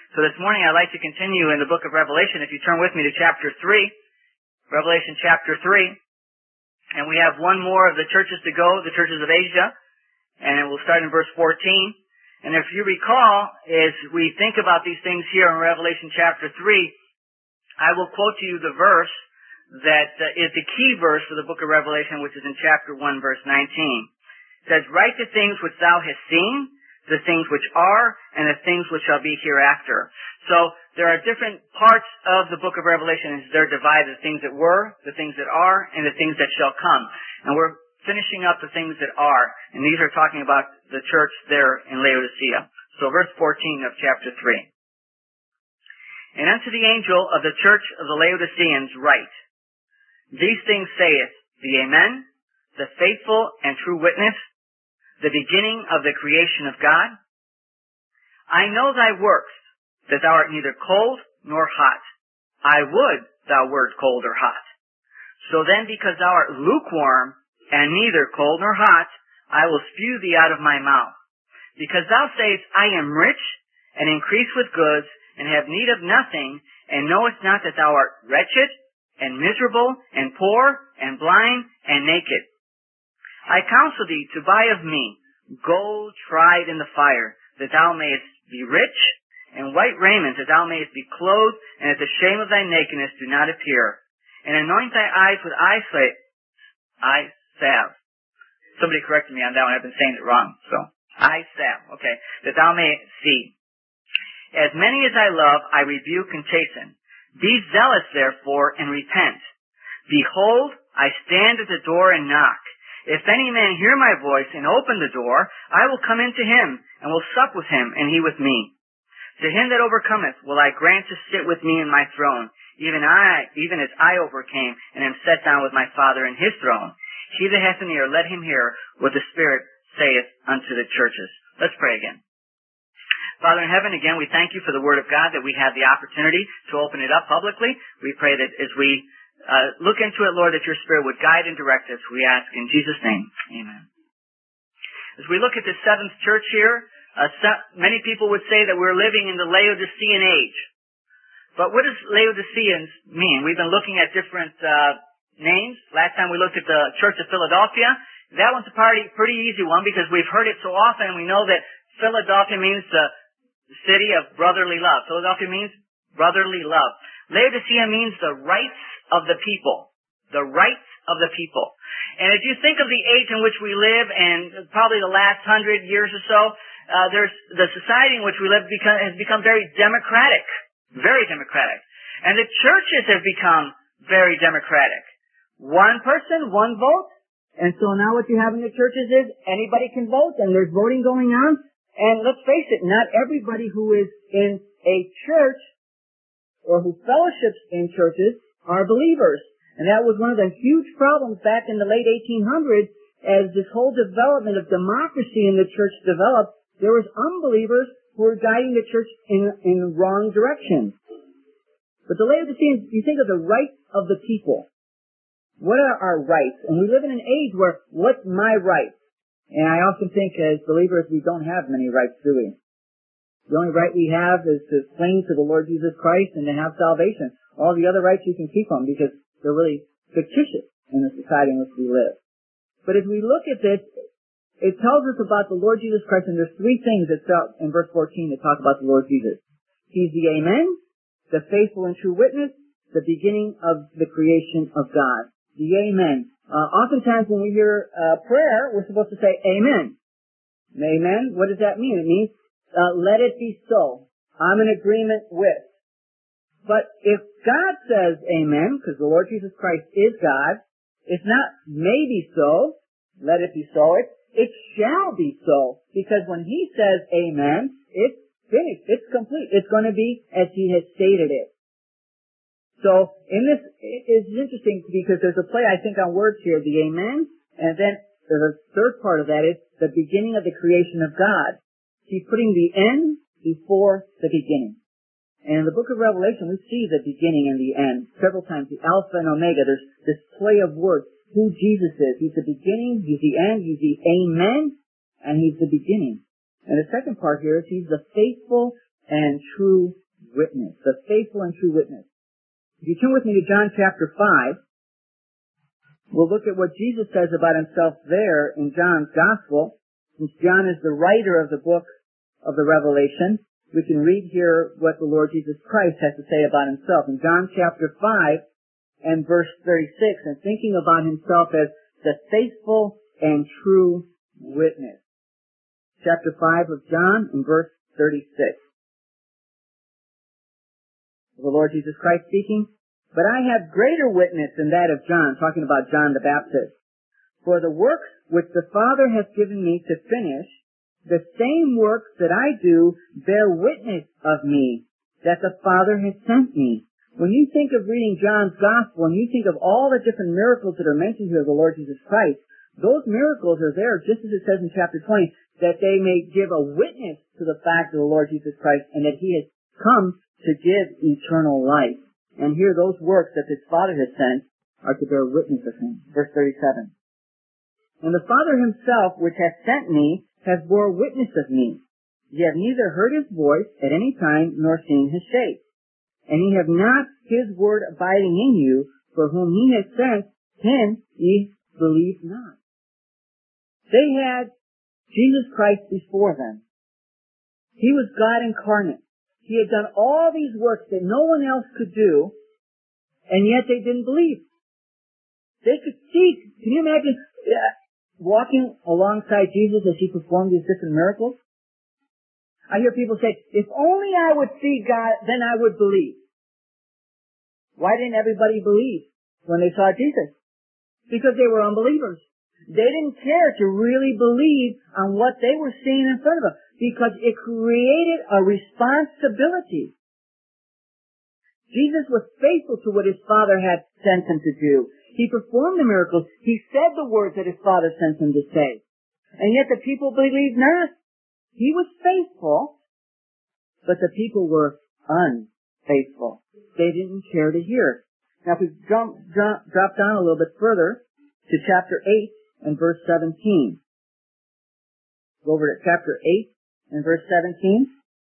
So this morning I'd like to continue in the book of Revelation. If you turn with me to chapter 3, Revelation chapter 3, and we have one more of the churches to go, the churches of Asia, and we'll start in verse 14. And if you recall, as we think about these things here in Revelation chapter 3, I will quote to you the verse that is the key verse for the book of Revelation, which is in chapter 1, verse 19. It says, "Write the things which thou hast seen, the things which are, and the things which shall be hereafter." So there are different parts of the book of Revelation as they're divided, the things that were, the things that are, and the things that shall come. And we're finishing up the things that are, and these are talking about the church there in Laodicea. So verse 14 of chapter 3. "And unto the angel of the church of the Laodiceans write, These things saith the Amen, the faithful and true witness, the beginning of the creation of God. I know thy works, that thou art neither cold nor hot. I would thou wert cold or hot. So then, because thou art lukewarm, and neither cold nor hot, I will spew thee out of my mouth. Because thou sayest, I am rich, and increase with goods, and have need of nothing, and knowest not that thou art wretched, and miserable, and poor, and blind, and naked. I counsel thee to buy of me gold tried in the fire, that thou mayest be rich, and white raiment, that thou mayest be clothed, and that the shame of thy nakedness do not appear. And anoint thy eyes with eye salve. Somebody corrected me on that one. I've been saying it wrong. So, eye salve. Okay. That thou mayest see. As many as I love, I rebuke and chasten. Be zealous, therefore, and repent. Behold, I stand at the door and knock. If any man hear my voice and open the door, I will come into him, and will sup with him, and he with me. To him that overcometh will I grant to sit with me in my throne, even as I overcame, and am set down with my Father in his throne. He that hath an ear, let him hear what the Spirit saith unto the churches." Let's pray again. Father in heaven, again, we thank you for the Word of God, that we have the opportunity to open it up publicly. We pray that as we look into it, Lord, that your Spirit would guide and direct us. We ask in Jesus' name. Amen. As we look at the seventh church here, many people would say that we're living in the Laodicean age. But what does Laodiceans mean? We've been looking at different names. Last time we looked at the Church of Philadelphia. That one's a pretty easy one because we've heard it so often, and we know that Philadelphia means the city of brotherly love. Philadelphia means brotherly love. Laodicea means the rights of the people. The rights of the people. And as you think of the age in which we live, and probably the last 100 years or so, there's the society in which we live has become very democratic. Very democratic. And the churches have become very democratic. One person, one vote. And so now what you have in the churches is anybody can vote, and there's voting going on. And let's face it, not everybody who is in a church or who fellowships in churches are believers. And that was one of the huge problems back in the late 1800s as this whole development of democracy in the church developed. There was unbelievers who were guiding the church in the wrong direction. But the Laodiceans, you think of the rights of the people. What are our rights? And we live in an age where, what's my right? And I often think as believers we don't have many rights, do we? The only right we have is to cling to the Lord Jesus Christ and to have salvation. All the other rights you can keep them because they're really fictitious in the society in which we live. But as we look at this, it tells us about the Lord Jesus Christ, and there's three things that start in verse 14 that talk about the Lord Jesus. He's the Amen, the faithful and true witness, the beginning of the creation of God. The Amen. Oftentimes when we hear prayer, we're supposed to say Amen. Amen. What does that mean? It means, let it be so. I'm in agreement with. But if God says Amen, because the Lord Jesus Christ is God, it's not maybe so, let it be so, it shall be so. Because when He says Amen, it's finished, it's complete, it's going to be as He has stated it. So, in this, it's interesting because there's a play, I think, on words here, the Amen, and then the third part of that is the beginning of the creation of God. He's putting the end before the beginning. And in the book of Revelation, we see the beginning and the end several times, the Alpha and Omega. There's this play of words, who Jesus is. He's the beginning, He's the end, He's the Amen, and He's the beginning. And the second part here is He's the faithful and true witness. The faithful and true witness. If you turn with me to John chapter 5, we'll look at what Jesus says about himself there in John's Gospel. Since John is the writer of the book of the Revelation, we can read here what the Lord Jesus Christ has to say about himself. In John chapter 5 and verse 36, and thinking about himself as the faithful and true witness. Chapter 5 of John and verse 36. The Lord Jesus Christ speaking, "But I have greater witness than that of John," talking about John the Baptist. "For the works which the Father has given me to finish, the same works that I do bear witness of me, that the Father has sent me." When you think of reading John's Gospel and you think of all the different miracles that are mentioned here of the Lord Jesus Christ, those miracles are there, just as it says in chapter 20, that they may give a witness to the fact of the Lord Jesus Christ and that he has come to give eternal life. And here those works that his Father has sent are to bear witness of him. Verse 37. "And the Father himself, which hath sent me, has bore witness of me. Ye have neither heard his voice at any time, nor seen his shape. And ye have not his word abiding in you, for whom he has sent, him ye believe not." They had Jesus Christ before them. He was God incarnate. He had done all these works that no one else could do, and yet they didn't believe. They could see, can you imagine walking alongside Jesus as he performed these different miracles? I hear people say, if only I would see God, then I would believe. Why didn't everybody believe when they saw Jesus? Because they were unbelievers. They didn't care to really believe on what they were seeing in front of them because it created a responsibility. Jesus was faithful to what his Father had sent him to do. He performed the miracles. He said the words that his Father sent him to say. And yet the people believed not. He was faithful, but the people were unfaithful. They didn't care to hear. Now if we drop down a little bit further to chapter 8 and verse 17. Go over to chapter 8 and verse 17.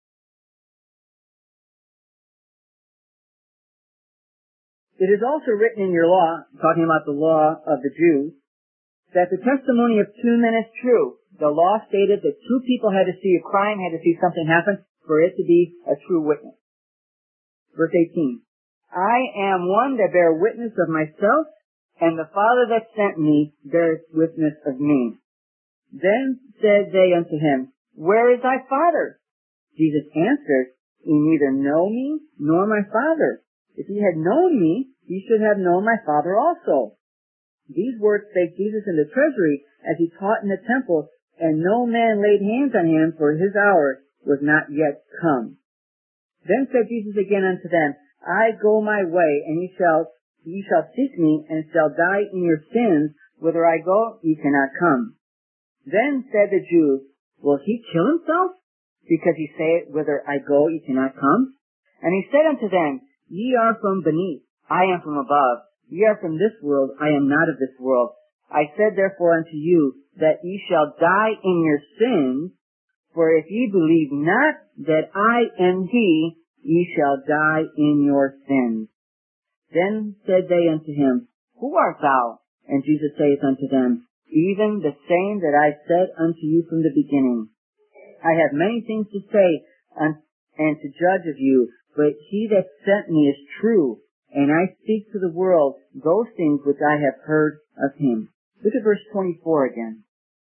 "It is also written in your law," talking about the law of the Jews, "that the testimony of two men is true." The law stated that two people had to see a crime, had to see something happen for it to be a true witness. Verse 18. "I am one that bear witness of myself, and the Father that sent me beareth witness of me. Then said they unto him, Where is thy Father? Jesus answered, Ye neither know me nor my Father. If ye had known me, ye should have known my Father also. These words spake Jesus in the treasury as he taught in the temple, and no man laid hands on him, for his hour was not yet come. Then said Jesus again unto them, I go my way, and ye shall seek me, and shall die in your sins. Whither I go, ye cannot come. Then said the Jews, Will he kill himself? Because he saith, Whither I go, ye cannot come. And he said unto them, Ye are from beneath, I am from above. Ye are from this world, I am not of this world. I said therefore unto you, that ye shall die in your sins. For if ye believe not that I am he, ye shall die in your sins. Then said they unto him, Who art thou? And Jesus saith unto them, Even the same that I said unto you from the beginning. I have many things to say and to judge of you, but he that sent me is true, and I speak to the world those things which I have heard of him. Look at verse 24 again.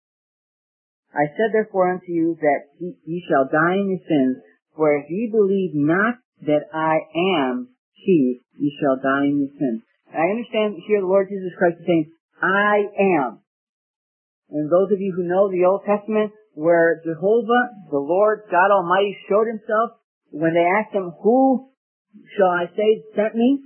I said therefore unto you that ye shall die in your sins, for if ye believe not that I am he, ye shall die in your sins. And I understand here the Lord Jesus Christ is saying, I am. And those of you who know the Old Testament, where Jehovah, the Lord God Almighty, showed himself, when they asked him, Who shall I say sent me?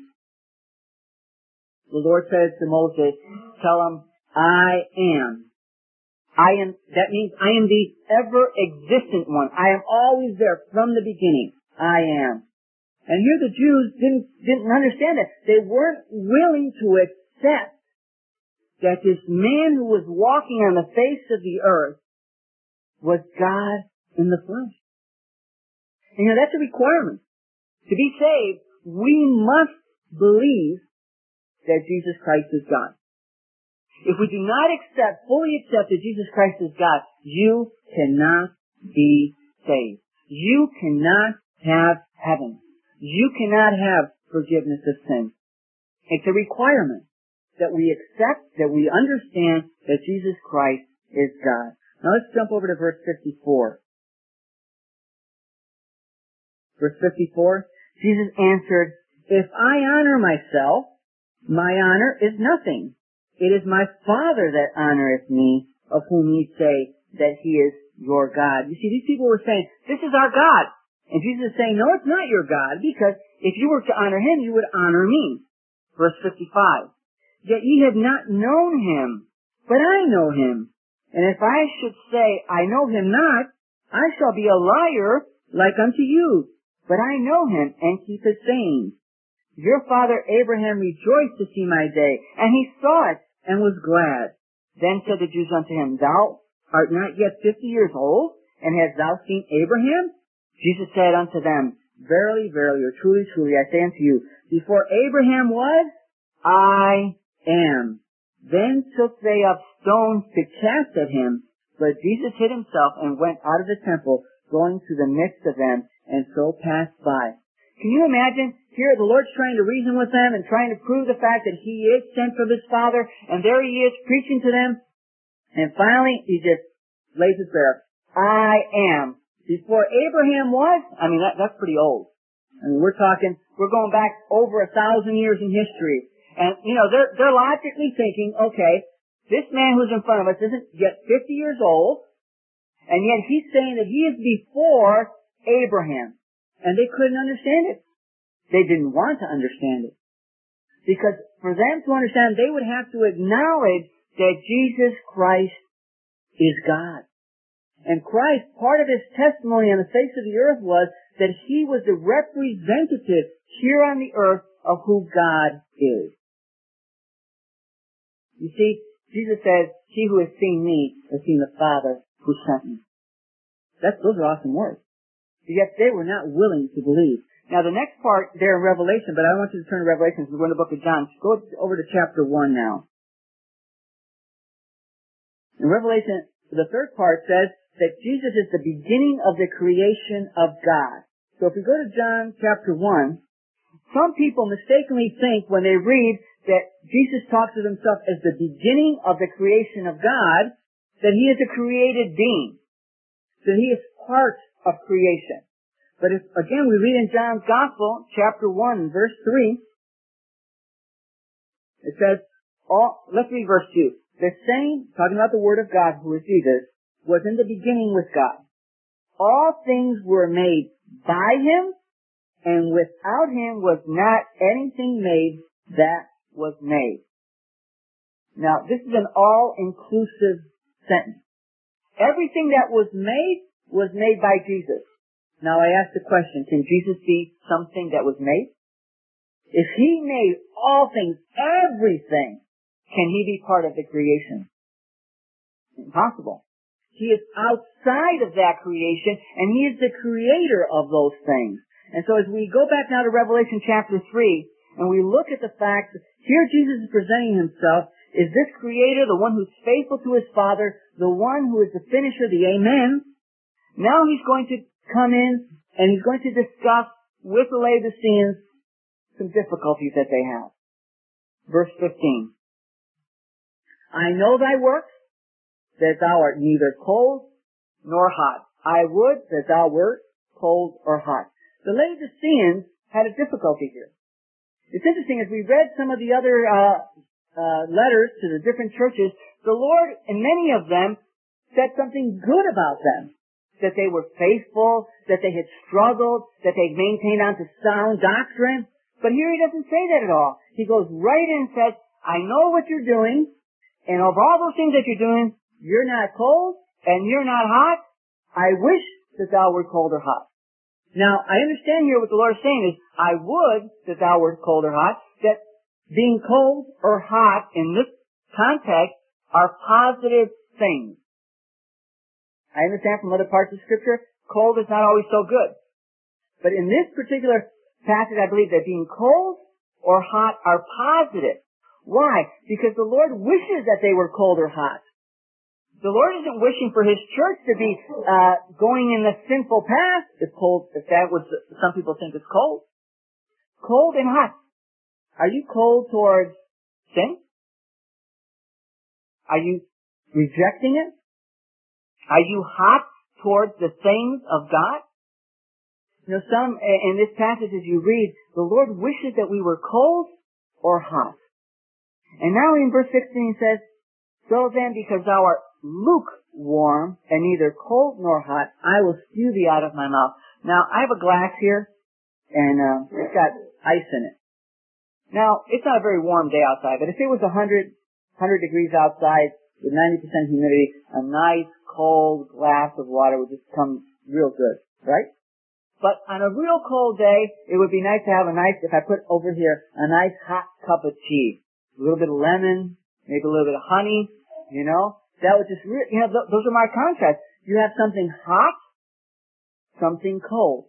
The Lord says to Moses, Tell him, I am. I am, that means I am the ever-existent one. I am always there from the beginning. I am. And here the Jews didn't understand that. They weren't willing to accept that this man who was walking on the face of the earth was God in the flesh. And that's a requirement. To be saved, we must believe that Jesus Christ is God. If we do not fully accept that Jesus Christ is God, you cannot be saved. You cannot have heaven. You cannot have forgiveness of sin. It's a requirement that we accept, that we understand that Jesus Christ is God. Now let's jump over to verse 54. Verse 54, Jesus answered, "If I honor myself, my honor is nothing. It is my Father that honoreth me, of whom ye say that he is your God." You see, these people were saying, this is our God. And Jesus is saying, no, it's not your God, because if you were to honor him, you would honor me. Verse 55, "Yet ye have not known him, but I know him. And if I should say, I know him not, I shall be a liar like unto you. But I know him, and keep his sayings. Your father Abraham rejoiced to see my day, and he saw it, and was glad. Then said the Jews unto him, Thou art not yet 50 years old, and hast thou seen Abraham? Jesus said unto them, Verily, verily, or truly, truly, I say unto you, before Abraham was, I am. Then took they up stones to cast at him, but Jesus hid himself and went out of the temple, going through the midst of them, and so passed by." Can you imagine? Here the Lord's trying to reason with them and trying to prove the fact that he is sent from his Father, and there he is preaching to them. And finally, he just lays it bare. I am. Before Abraham was, that's pretty old. We're going back over 1,000 years in history. And, they're logically thinking, okay, this man who's in front of us isn't yet 50 years old, and yet he's saying that he is before Abraham. And they couldn't understand it. They didn't want to understand it. Because for them to understand, they would have to acknowledge that Jesus Christ is God. And Christ, part of his testimony on the face of the earth was that he was the representative here on the earth of who God is. You see, Jesus says, "He who has seen me has seen the Father who sent me." Those are awesome words. Yet they were not willing to believe. Now the next part there in Revelation, but I want you to turn to Revelation, we're in the book of John. Go over to chapter 1 now. In Revelation, the third part says that Jesus is the beginning of the creation of God. So if we go to John chapter 1, some people mistakenly think when they read that Jesus talks of himself as the beginning of the creation of God, that he is a created being, that he is part of creation. But if, again, we read in John's Gospel, chapter 1, verse 3, it says, let's read verse 2. The same, talking about the Word of God, who is Jesus, was in the beginning with God. All things were made by him, and without him was not anything made that was made. Now, this is an all-inclusive sentence. Everything that was made by Jesus. Now I ask the question, can Jesus be something that was made? If he made all things, everything, can he be part of the creation? Impossible. He is outside of that creation, and he is the creator of those things. And so as we go back now to Revelation chapter 3, and we look at the fact that here Jesus is presenting himself as this creator, the one who's faithful to his Father, the one who is the finisher, the Amen. Now he's going to come in and he's going to discuss with the Laodiceans some difficulties that they have. Verse 15. "I know thy works, that thou art neither cold nor hot. I would that thou wert cold or hot." The Laodiceans had a difficulty here. It's interesting, as we read some of the other letters to the different churches, the Lord, in many of them, said something good about them. That they were faithful, that they had struggled, that they maintained on to sound doctrine. But here he doesn't say that at all. He goes right in and says, I know what you're doing, and of all those things that you're doing, you're not cold, and you're not hot. I wish that thou wert cold or hot. Now, I understand here what the Lord is saying is, I would that thou wert cold or hot, that being cold or hot in this context are positive things. I understand from other parts of Scripture, cold is not always so good. But in this particular passage, I believe that being cold or hot are positive. Why? Because the Lord wishes that they were cold or hot. The Lord isn't wishing for His church to be going in the sinful path. If that was, some people think it's cold. Cold and hot. Are you cold towards sin? Are you rejecting it? Are you hot towards the things of God? You know, in this passage as you read, the Lord wishes that we were cold or hot. And now in verse 16 he says, so then, because thou art lukewarm and neither cold nor hot, I will spew thee out of my mouth. Now, I have a glass here, and it's got ice in it. Now, it's not a very warm day outside, but if it was 100 degrees outside with 90% humidity, a nice cold glass of water would just come real good, right? But on a real cold day, it would be nice to have if I put over here, a nice hot cup of tea. A little bit of lemon, maybe a little bit of honey, you know. That would just, those are my contrasts. You have something hot, something cold.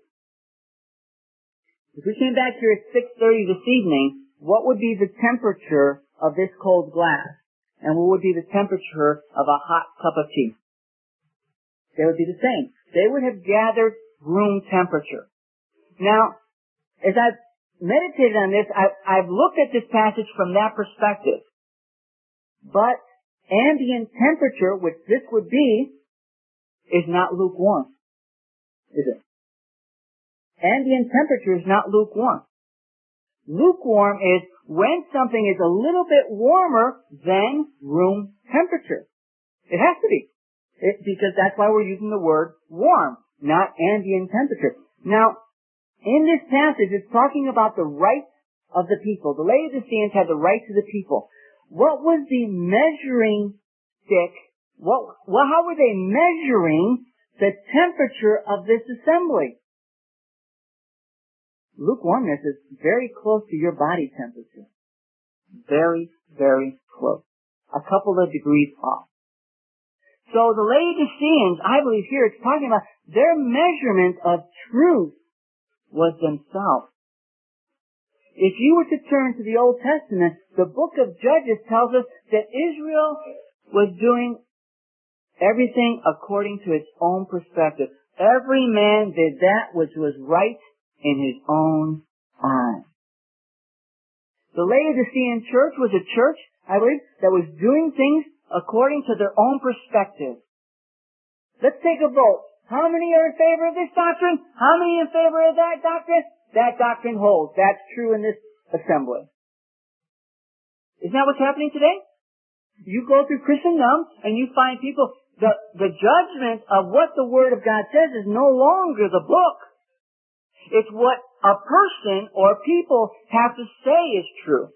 If we came back here at 6:30 this evening, what would be the temperature of this cold glass? And what would be the temperature of a hot cup of tea? They would be the same. They would have gathered room temperature. Now, as I've meditated on this, I've looked at this passage from that perspective. But ambient temperature, which this would be, is not lukewarm. Is it? Ambient temperature is not lukewarm. Lukewarm is when something is a little bit warmer than room temperature. It has to be. Because that's why we're using the word warm, not ambient temperature. Now, in this passage, it's talking about the rights of the people. The Laodiceans had the rights of the people. What was the measuring stick? How were they measuring the temperature of this assembly? Lukewarmness is very close to your body temperature. Very, very close. A couple of degrees off. So the Laodiceans, I believe here, it's talking about their measurement of truth was themselves. If you were to turn to the Old Testament, the book of Judges tells us that Israel was doing everything according to its own perspective. Every man did that which was right in his own eyes. The Laodicean church was a church, I believe, that was doing things according to their own perspective. Let's take a vote. How many are in favor of this doctrine? How many in favor of that doctrine? That doctrine holds. That's true in this assembly. Isn't that what's happening today? You go through Christendom and you find people, the judgment of what the Word of God says is no longer the book. It's what a person or people have to say is true.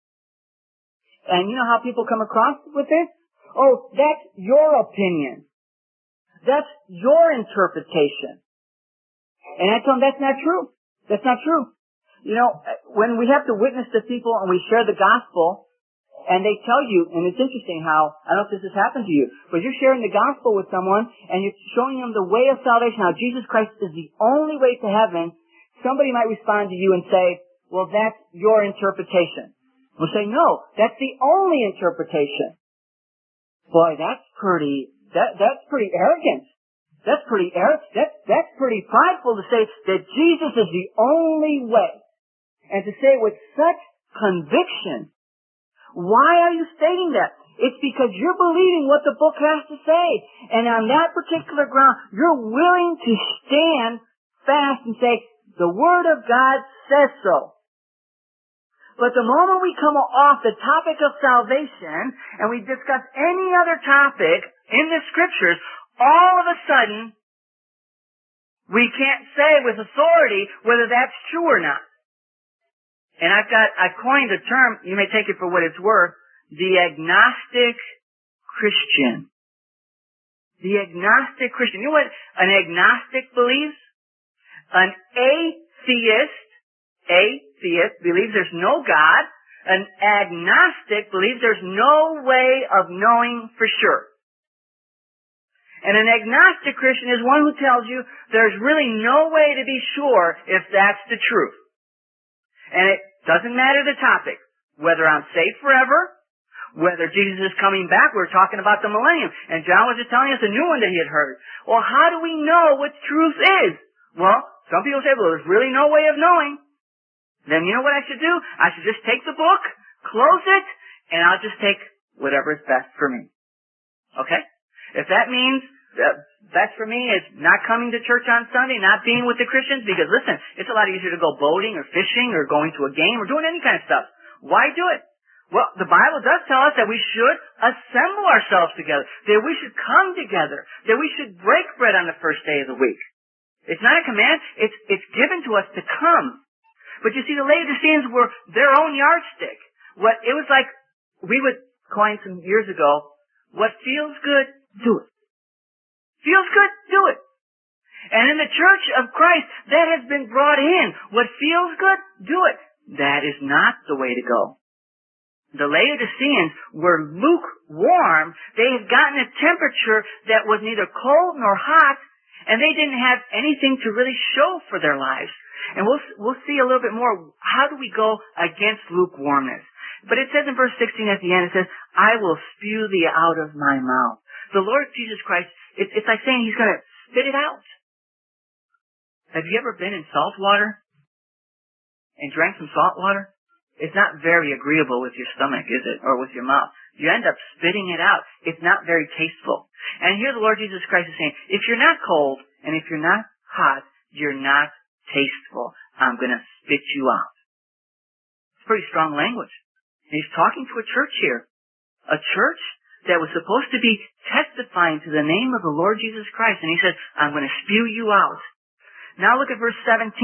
And you know how people come across with this? Oh, that's your opinion. That's your interpretation. And I tell them that's not true. That's not true. You know, when we have to witness to people and we share the gospel, and they tell you, and it's interesting how, I don't know if this has happened to you, but you're sharing the gospel with someone and you're showing them the way of salvation, how Jesus Christ is the only way to heaven, somebody might respond to you and say, well, that's your interpretation. We'll say, no, that's the only interpretation. Boy, that's pretty arrogant. That's pretty prideful to say that Jesus is the only way. And to say it with such conviction. Why are you stating that? It's because you're believing what the book has to say. And on that particular ground, you're willing to stand fast and say, the Word of God says so. But the moment we come off the topic of salvation and we discuss any other topic in the Scriptures, all of a sudden, we can't say with authority whether that's true or not. And I coined a term, you may take it for what it's worth, the agnostic Christian. The agnostic Christian. You know what an agnostic believes? An atheist believes there's no God. An agnostic believes there's no way of knowing for sure. And an agnostic Christian is one who tells you there's really no way to be sure if that's the truth. And it doesn't matter the topic, whether I'm saved forever, whether Jesus is coming back. We're talking about the millennium. And John was just telling us a new one that he had heard. Well, how do we know what truth is? Well, some people say, well, there's really no way of knowing. Then you know what I should do? I should just take the book, close it, and I'll just take whatever is best for me. Okay? If that means best for me is not coming to church on Sunday, not being with the Christians, because listen, it's a lot easier to go boating or fishing or going to a game or doing any kind of stuff. Why do it? Well, the Bible does tell us that we should assemble ourselves together, that we should come together, that we should break bread on the first day of the week. It's not a command, it's given to us to come. But you see, the Laodiceans were their own yardstick. It was like, we would coin some years ago, what feels good, do it. Feels good, do it. And in the Church of Christ, that has been brought in. What feels good, do it. That is not the way to go. The Laodiceans were lukewarm. They had gotten a temperature that was neither cold nor hot, and they didn't have anything to really show for their lives. And we'll see a little bit more. How do we go against lukewarmness? But it says in verse 16 at the end, it says, I will spew thee out of my mouth. The Lord Jesus Christ, it's like saying He's going to spit it out. Have you ever been in salt water and drank some salt water? It's not very agreeable with your stomach, is it? Or with your mouth. You end up spitting it out. It's not very tasteful. And here the Lord Jesus Christ is saying, if you're not cold and if you're not hot, you're not tasteful. I'm going to spit you out. It's pretty strong language. And He's talking to a church here. A church that was supposed to be testifying to the name of the Lord Jesus Christ. And He says, I'm going to spew you out. Now look at verse 17.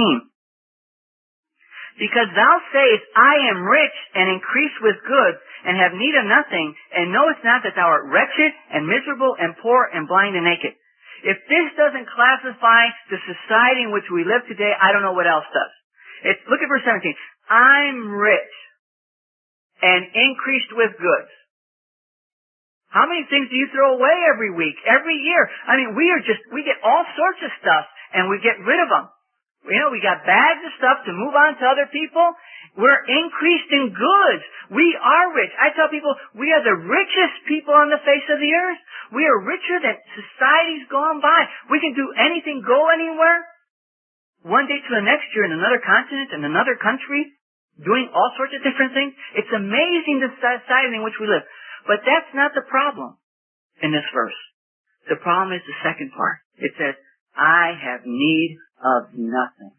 Because thou sayest, I am rich and increase with goods, and have need of nothing, and knowest not that thou art wretched and miserable and poor and blind and naked. If this doesn't classify the society in which we live today, I don't know what else does. Look at verse 17. I'm rich and increased with goods. How many things do you throw away every week, every year? I mean, we get all sorts of stuff, and we get rid of them. You know, we got bags of stuff to move on to other people. We're increased in goods. We are rich. I tell people, we are the richest people on the face of the earth. We are richer than society's gone by. We can do anything, go anywhere. One day to the next, you're in another continent, in another country, doing all sorts of different things. It's amazing the society in which we live. But that's not the problem in this verse. The problem is the second part. It says, I have need of nothing.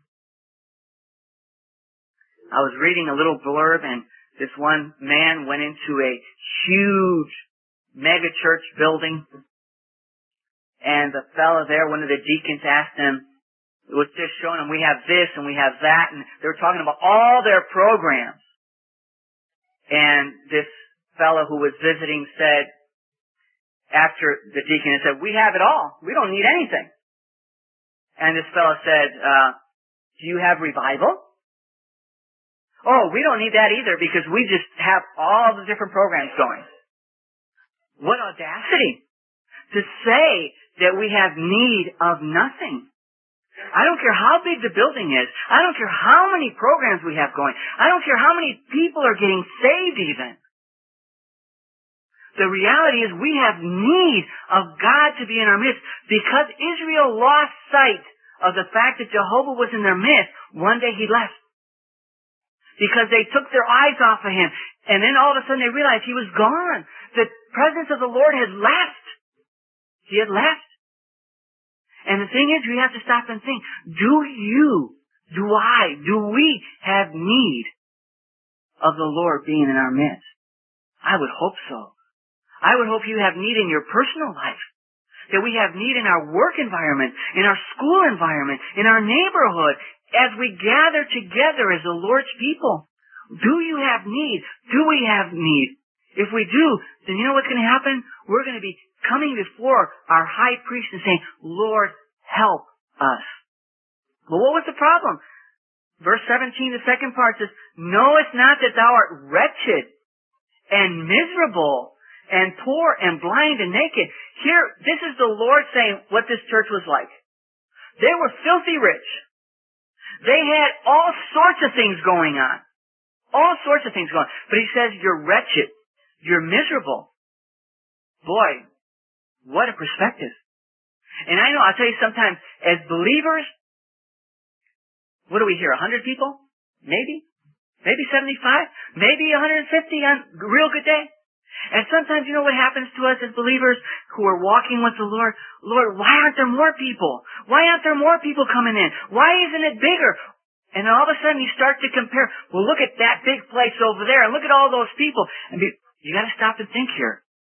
I was reading a little blurb, and this one man went into a huge mega church building, and the fellow there, one of the deacons, asked him, it was just showing him, we have this and we have that, and they were talking about all their programs. And this fellow who was visiting said, after the deacon had said, we have it all. We don't need anything. And this fellow said, do you have revival? Oh, we don't need that either because we just have all the different programs going. What audacity to say that we have need of nothing. I don't care how big the building is. I don't care how many programs we have going. I don't care how many people are getting saved even. The reality is we have need of God to be in our midst because Israel lost sight of the fact that Jehovah was in their midst. One day He left. Because they took their eyes off of Him. And then all of a sudden they realized He was gone. The presence of the Lord had left. He had left. And the thing is, we have to stop and think, do we have need of the Lord being in our midst? I would hope so. I would hope you have need in your personal life. That we have need in our work environment, in our school environment, in our neighborhood, as we gather together as the Lord's people. Do you have need? Do we have need? If we do, then you know what's going to happen? We're going to be coming before our high priest and saying, Lord, help us. Well, what was the problem? Verse 17, the second part says, knowest not that thou art wretched and miserable and poor and blind and naked. Here, this is the Lord saying what this church was like. They were filthy rich. They had all sorts of things going on. All sorts of things going on. But he says, you're wretched. You're miserable. Boy, what a perspective. And I know, I'll tell you sometimes, as believers, what do we hear, 100 people? Maybe? Maybe 75? Maybe 150 on a real good day? And sometimes, you know what happens to us as believers who are walking with the Lord? Lord, why aren't there more people? Why aren't there more people coming in? Why isn't it bigger? And all of a sudden you start to compare, well, look at that big place over there, and look at all those people. And you gotta stop and think here.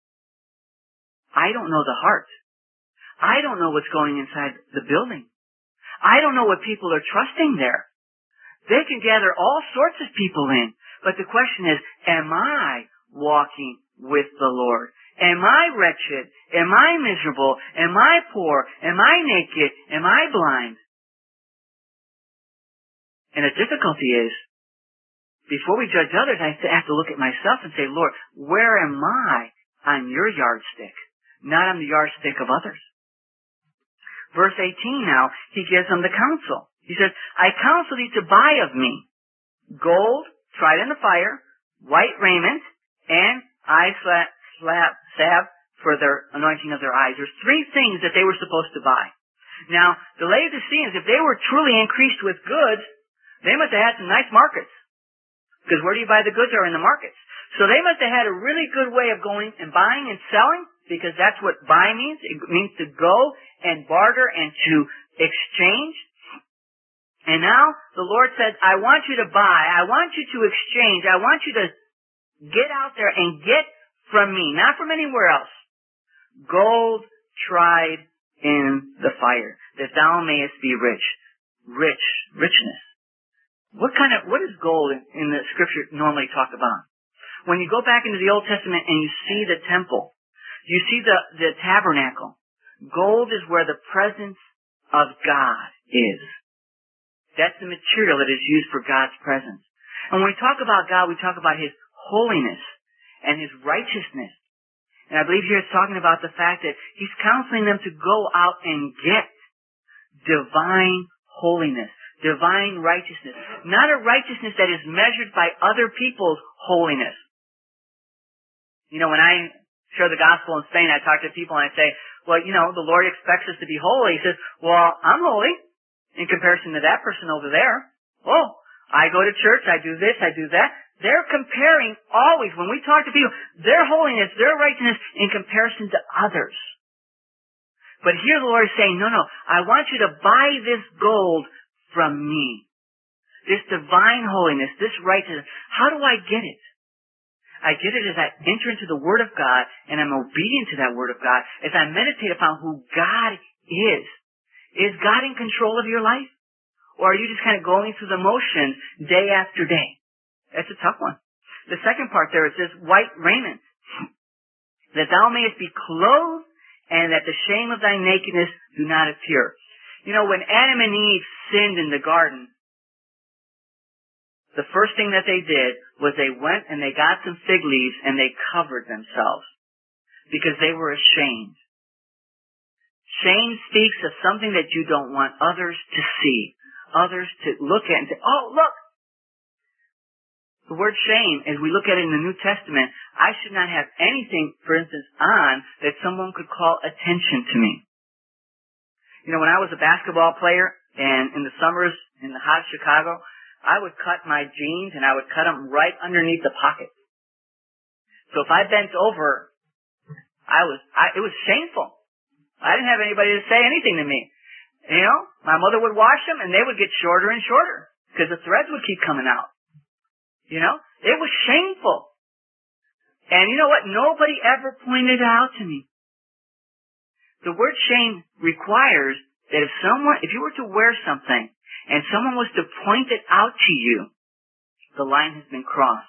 I don't know the heart. I don't know what's going inside the building. I don't know what people are trusting there. They can gather all sorts of people in. But the question is, am I walking with the Lord? Am I wretched? Am I miserable? Am I poor? Am I naked? Am I blind? And the difficulty is, before we judge others, I have to look at myself and say, Lord, where am I on your yardstick? Not on the yardstick of others. Verse 18 now, he gives them the counsel. He says, I counsel thee to buy of me gold tried in the fire, white raiment, and eye salve for their anointing of their eyes. There's three things that they were supposed to buy. Now, the Laodiceans, if they were truly increased with goods, they must have had some nice markets. Because where do you buy the goods? Are in the markets. So they must have had a really good way of going and buying and selling, because that's what buy means. It means to go and barter and to exchange. And now the Lord says, I want you to buy. I want you to exchange. I want you to get out there and get from me, not from anywhere else, gold tried in the fire, that thou mayest be rich. Richness. What is gold in the scripture normally talk about? When you go back into the Old Testament and you see the temple, you see the tabernacle, gold is where the presence of God is. That's the material that is used for God's presence. And when we talk about God, we talk about His holiness and His righteousness. And I believe here it's talking about the fact that He's counseling them to go out and get divine holiness, divine righteousness. Not a righteousness that is measured by other people's holiness. You know, when I share the gospel in Spain, I talk to people and I say, well, you know, the Lord expects us to be holy. He says, well, I'm holy in comparison to that person over there. Oh, I go to church, I do this, I do that. They're comparing always, when we talk to people, their holiness, their righteousness in comparison to others. But here the Lord is saying, no, I want you to buy this gold from me. This divine holiness, this righteousness. How do I get it? I get it as I enter into the Word of God and I'm obedient to that Word of God, as I meditate upon who God is. Is God in control of your life? Or are you just kind of going through the motions day after day? That's a tough one. The second part there, it says, white raiment, that thou mayest be clothed, and that the shame of thy nakedness do not appear. You know, when Adam and Eve sinned in the garden, the first thing that they did was they went and they got some fig leaves and they covered themselves because they were ashamed. Shame speaks of something that you don't want others to see, others to look at and say, oh, look. The word shame, as we look at it in the New Testament, I should not have anything, for instance, on that someone could call attention to me. You know, when I was a basketball player and in the summers in the hot Chicago, I would cut my jeans and I would cut them right underneath the pocket. So if I bent over, it was shameful. I didn't have anybody to say anything to me. You know, my mother would wash them and they would get shorter and shorter because the threads would keep coming out. You know, it was shameful. And you know what? Nobody ever pointed it out to me. The word shame requires that if you were to wear something and someone was to point it out to you, the line has been crossed.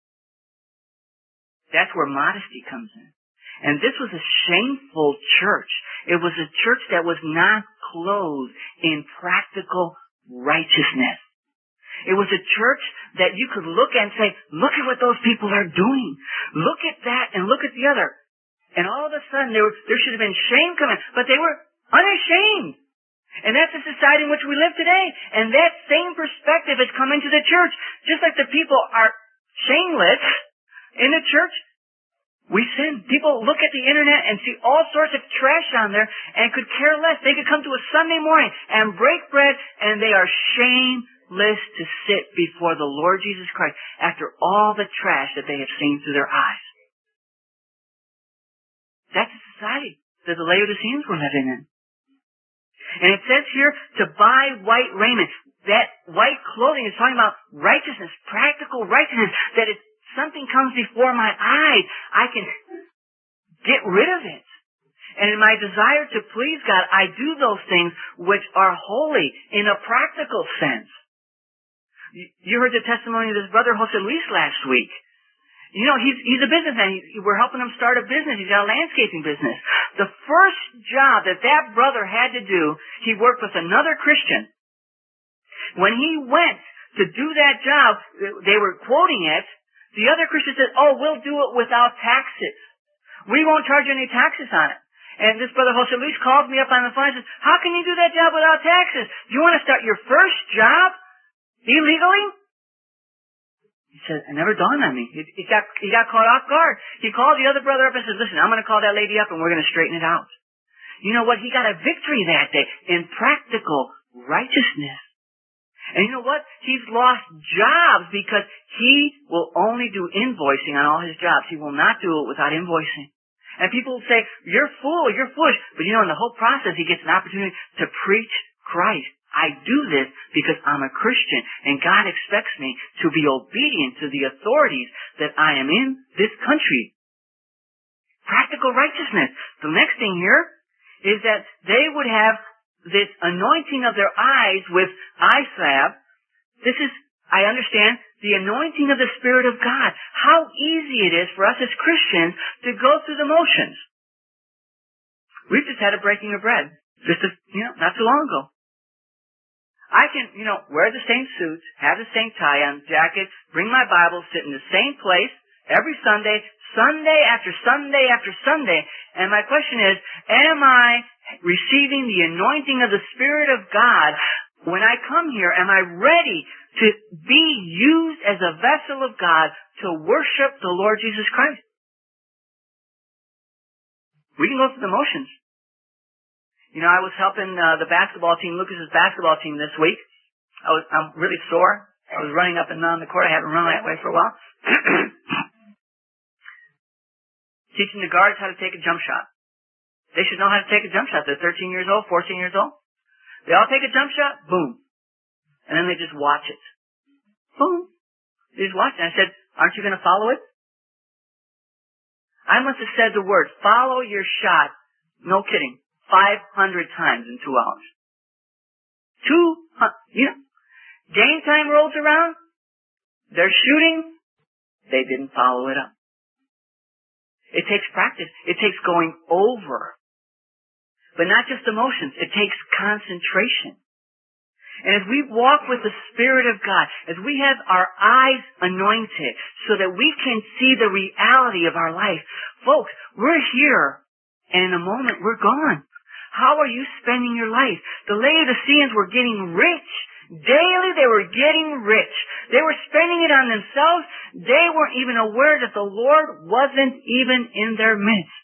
That's where modesty comes in. And this was a shameful church. It was a church that was not clothed in practical righteousness. It was a church that you could look at and say, look at what those people are doing. Look at that and look at the other. And all of a sudden there should have been shame coming, but they were unashamed. And that's the society in which we live today. And that same perspective has come into the church. Just like the people are shameless in the church, we sin. People look at the internet and see all sorts of trash on there and could care less. They could come to a Sunday morning and break bread and they are shameless to sit before the Lord Jesus Christ after all the trash that they have seen through their eyes. That's the society that the Laodiceans were living in. And it says here to buy white raiment. That white clothing is talking about righteousness, practical righteousness, that if something comes before my eyes, I can get rid of it. And in my desire to please God, I do those things which are holy in a practical sense. You heard the testimony of this brother Jose Luis last week. You know, he's a businessman. We're helping him start a business. He's got a landscaping business. The first job that brother had to do, he worked with another Christian. When he went to do that job, they were quoting it. The other Christian said, oh, we'll do it without taxes. We won't charge any taxes on it. And this brother Jose Luis called me up on the phone and says, how can you do that job without taxes? Do you want to start your first job illegally? He said, it never dawned on me. He got caught off guard. He called the other brother up and said, listen, I'm going to call that lady up and we're going to straighten it out. You know what? He got a victory that day in practical righteousness. And you know what? He's lost jobs because he will only do invoicing on all his jobs. He will not do it without invoicing. And people will say, you're foolish. But you know, in the whole process, he gets an opportunity to preach Christ. I do this because I'm a Christian, and God expects me to be obedient to the authorities that I am in this country. Practical righteousness. The next thing here is that they would have this anointing of their eyes with eye salve. This is, I understand, the anointing of the Spirit of God. How easy it is for us as Christians to go through the motions. We've just had a breaking of bread, not too long ago. I can, wear the same suits, have the same tie on, jacket, bring my Bible, sit in the same place every Sunday, Sunday after Sunday after Sunday. And my question is, am I receiving the anointing of the Spirit of God when I come here? Am I ready to be used as a vessel of God to worship the Lord Jesus Christ? We can go through the motions. I was helping the basketball team, Lucas's basketball team this week. I'm really sore. I was running up and down the court. I haven't run that way for a while. Teaching the guards how to take a jump shot. They should know how to take a jump shot. They're 13 years old, 14 years old. They all take a jump shot, boom. And then they just watch it. Boom. They just watch it. And I said, aren't you going to follow it? I must have said the word, follow your shot. No kidding. 500 times in 2 hours. Game time rolls around. They're shooting. They didn't follow it up. It takes practice. It takes going over. But not just emotions. It takes concentration. And as we walk with the Spirit of God, as we have our eyes anointed so that we can see the reality of our life, folks, we're here and in a moment we're gone. How are you spending your life? The Laodiceans were getting rich. Daily they were getting rich. They were spending it on themselves. They weren't even aware that the Lord wasn't even in their midst.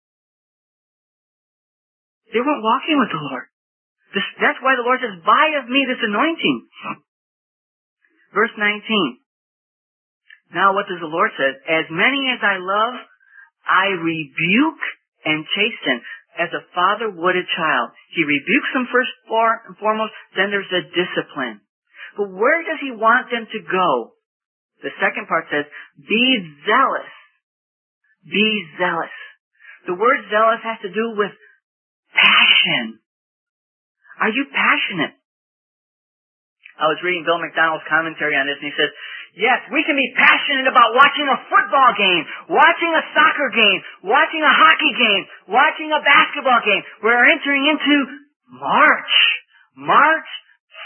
They weren't walking with the Lord. That's why the Lord says, buy of me this anointing. Verse 19. Now what does the Lord say? As many as I love, I rebuke and chasten, as a father would a child. He rebukes them first and foremost, then there's a discipline. But where does he want them to go? The second part says, be zealous. Be zealous. The word zealous has to do with passion. Are you passionate? I was reading Bill McDonald's commentary on this, and he says, yes, we can be passionate about watching a football game, watching a soccer game, watching a hockey game, watching a basketball game. We're entering into March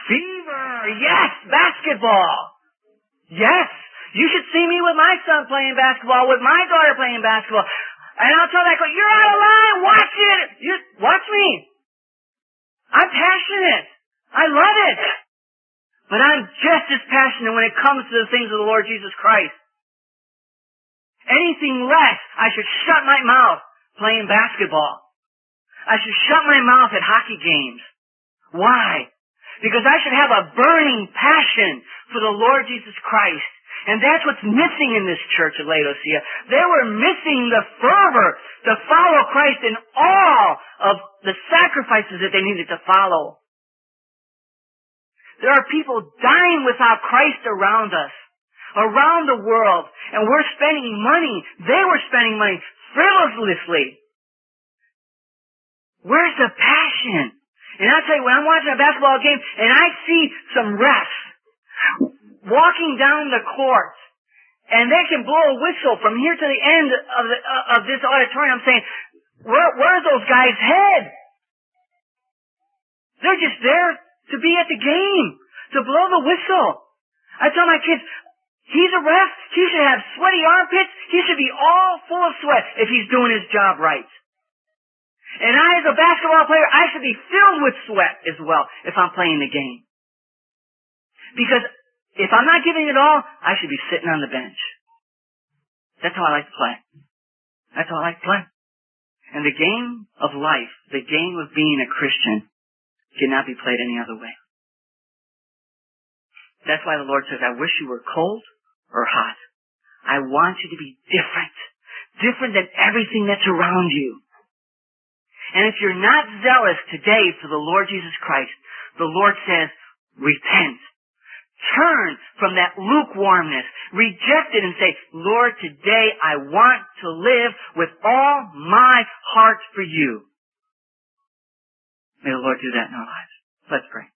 Fever! Yes! Basketball! Yes! You should see me with my son playing basketball, with my daughter playing basketball. And I'll tell that girl, you're out of line! Watch it! Watch me! I'm passionate. I love it. But I'm just as passionate when it comes to the things of the Lord Jesus Christ. Anything less, I should shut my mouth playing basketball. I should shut my mouth at hockey games. Why? Because I should have a burning passion for the Lord Jesus Christ. And that's what's missing in this church at Laodicea. They were missing the fervor to follow Christ in all of the sacrifices that they needed to follow. There are people dying without Christ around us, around the world, and we're spending money. They were spending money frivolously. Where's the passion? And I'll tell you, when I'm watching a basketball game and I see some refs walking down the court, and they can blow a whistle from here to the end of this auditorium, I'm saying, where are those guys' heads? They're just there to be at the game, to blow the whistle. I tell my kids, he's a ref, he should have sweaty armpits, he should be all full of sweat if he's doing his job right. And I, as a basketball player, I should be filled with sweat as well if I'm playing the game. Because if I'm not giving it all, I should be sitting on the bench. That's how I like to play. That's how I like to play. And the game of life, the game of being a Christian, cannot be played any other way. That's why the Lord says, I wish you were cold or hot. I want you to be different. Different than everything that's around you. And if you're not zealous today for the Lord Jesus Christ, the Lord says, repent. Turn from that lukewarmness. Reject it and say, Lord, today I want to live with all my heart for you. May the Lord do that in our lives. Let's pray.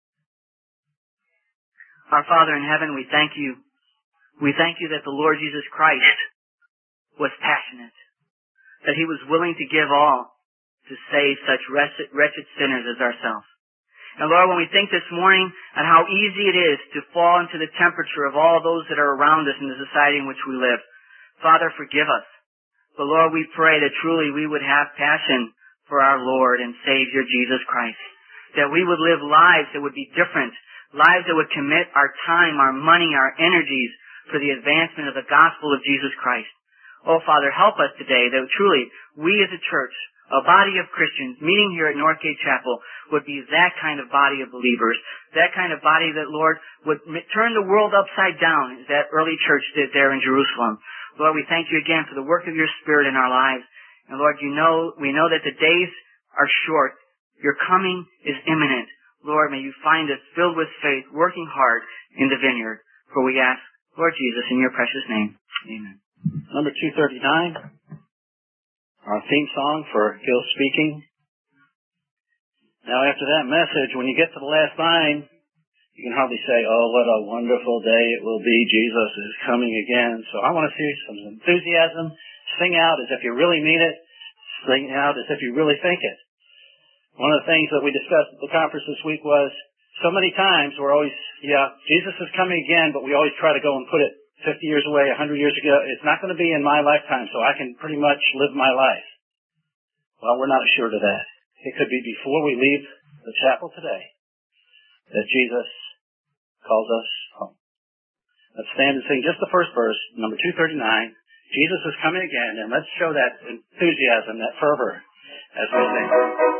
Our Father in heaven, we thank you. We thank you that the Lord Jesus Christ was passionate, that he was willing to give all to save such wretched sinners as ourselves. And Lord, when we think this morning on how easy it is to fall into the temperature of all those that are around us in the society in which we live, Father, forgive us. But Lord, we pray that truly we would have passion for our Lord and Savior Jesus Christ. That we would live lives that would be different, lives that would commit our time, our money, our energies for the advancement of the gospel of Jesus Christ. Oh, Father, help us today that truly we as a church, a body of Christians meeting here at Northgate Chapel, would be that kind of body of believers, that kind of body that, Lord, would turn the world upside down as that early church did there in Jerusalem. Lord, we thank you again for the work of your Spirit in our lives. And Lord, we know that the days are short. Your coming is imminent. Lord, may you find us filled with faith, working hard in the vineyard. For we ask, Lord Jesus, in your precious name. Amen. Number 239. Our theme song for Gil speaking. Now after that message, when you get to the last line, you can hardly say, oh, what a wonderful day it will be. Jesus is coming again. So I want to see some enthusiasm. Sing out as if you really mean it. Sing out as if you really think it. One of the things that we discussed at the conference this week was so many times we're always, Jesus is coming again, but we always try to go and put it 50 years away, 100 years ago. It's not going to be in my lifetime, so I can pretty much live my life. Well, we're not assured of that. It could be before we leave the chapel today that Jesus calls us home. Let's stand and sing just the first verse, number 239. Jesus is coming again, and let's show that enthusiasm, that fervor as we sing.